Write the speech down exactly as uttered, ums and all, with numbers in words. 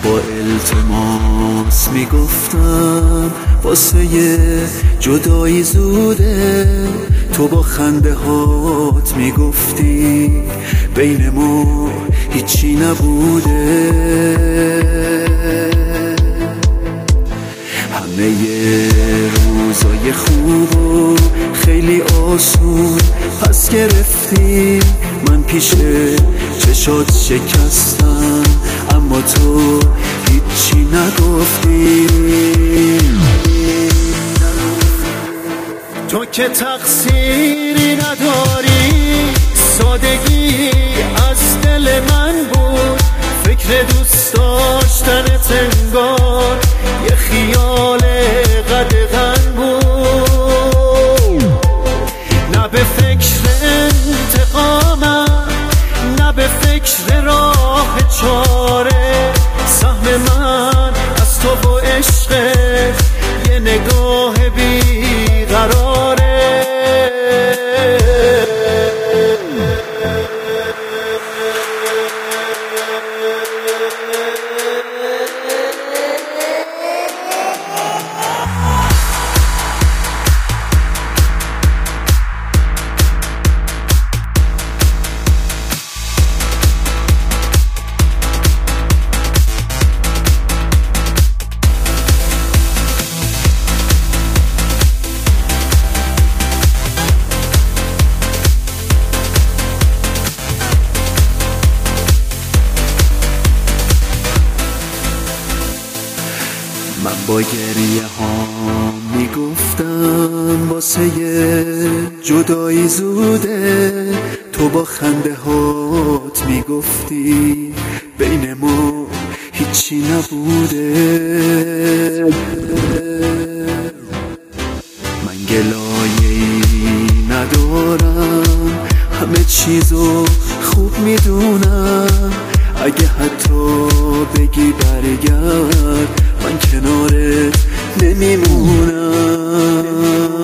با التماس میگفتم واسه جدایی زوده، تو با خنده هات میگفتی بین ما هیچی نبوده. همه روزای خوبو خیلی آسون پس گرفتی، من پیش چشات شکستم اما تو هیچی نگفتی. تو که تقصیری نداری، سادگی از دل من بود، فکر دوست داشتنت انگار یه خیال قدغن بود. نه به فکر انتقامم، نه به فکر راه چاره، سهم من از تو و عشقت یه نگاه بیقراره. من با گریه ها میگفتم واسه جدایی زوده، تو با خنده هات میگفتی بین ما هیچی نبوده. من گلایه‌ای ندارم، همه چیزو خوب میدونم، اگه حتی بگی برگرد من کنارت نمیمونم.